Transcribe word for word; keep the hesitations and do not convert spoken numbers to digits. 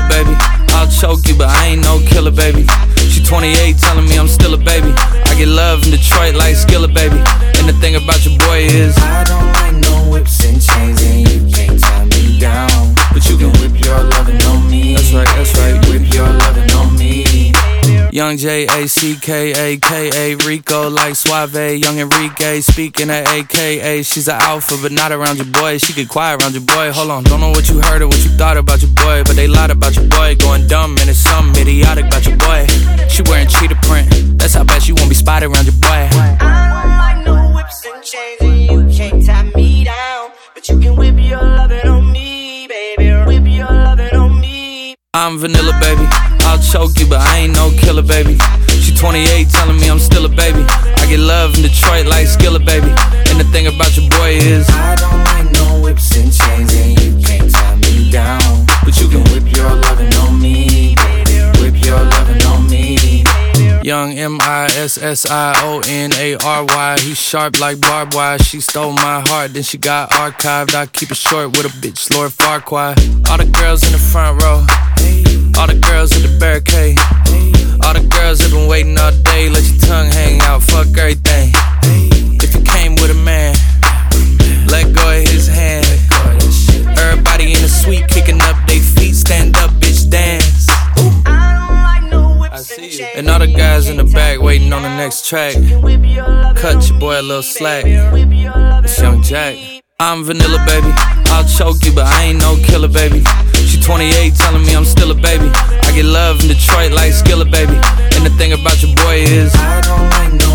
baby. I'll choke you, but I ain't no killer, baby. She twenty-eight, telling me I'm still a baby. I get love in Detroit like Skillet, baby. And the thing about your boy is I don't like no whips and chains, and you can't tie me down. But you can whip your lovin' on me. That's right, that's right. Whip your lovin' on me. Young J A C K A K A Rico like Suave, young Enrique speaking at A K A. She's an alpha but not around your boy. She get quiet around your boy. Hold on, don't know what you heard or what you thought about your boy, but they lied about your boy. Going dumb and it's something idiotic about your boy. She wearing cheetah print, that's how bad she won't be spotted around your boy. I don't like no whips and chains, and you can't tie me down. But you can whip your lovin' on me, baby. Whip your lovin' on me. I'm vanilla, baby. I'll choke you, but I ain't no killer, baby. She twenty-eight, telling me I'm still a baby. I get love in Detroit like Skillet, baby. And the thing about your boy is I don't like no whips and chains, and you can't tie me down. but you You can can whip your lovin' on me, baby. Whip your lovin' on me. Young M I S S I O N A R Y. He sharp like barbed wire. She stole my heart, then she got archived. I keep it short with a bitch, Lord Farquaad. All the girls in the front row, all the girls at the barricade, all the girls have been waiting all day. Let your tongue hang out, fuck everything. If you came with a man, let go of his hand. Everybody in the suite kicking up they feet. Stand up, bitch, dance. I see you. And all the guys in the back waiting on the next track. Cut your boy a little slack. It's Young Jack. I'm vanilla, baby. I'll choke you, but I ain't no killer, baby. She twenty-eight, telling me I'm still a baby. I get love in Detroit like Skillet, baby. And the thing about your boy is I don't like no